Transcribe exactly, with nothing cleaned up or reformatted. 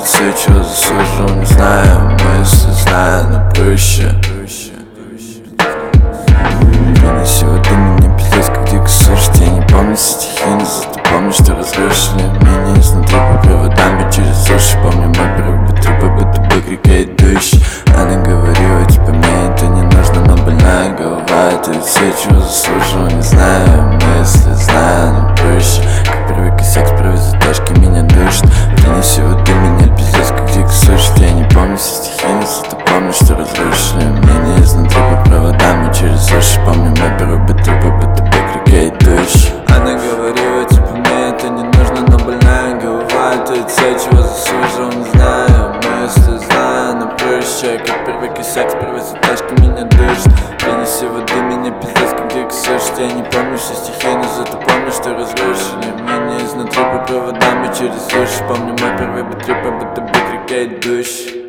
все, чего заслужил, не знаю. Мысли знаю, но проще. Принеси воды, мне пиздец, как дико слышать. Я не помню стихи, но зато помню, что разрушили меня изнутри по проводам и через суши. Помню мой первый битрюк, как будто бы к реке идущий. Она говорила, типа, мне это не нужно, но больная голова. Это ведь все, чего заслужил, не знаю. Мысли знаю, но проще. Как первый косяк справа затяжки меня душит. Принеси воды, меня пиздец, как дико слышать. Я не помню все стихи, но зато помню, что разрушили меня изнутри по проводам и через суши. Помню мой первый битрюк, как будто бы к реке идущий. Она говорила, типа, мне это не нужно, но больная голова. Это ведь все, чего заслужил, не знаю. Мысли знаю, но проще. Как первый косяк справа затяжки меня душит. Принеси воды, меня пиздец, как дико слышать. Я не помню все стихи, но зато помню, что разрушили меня изнутри по проводам и через суши. Помню мой первый битрюк, как будто бы к реке идущий.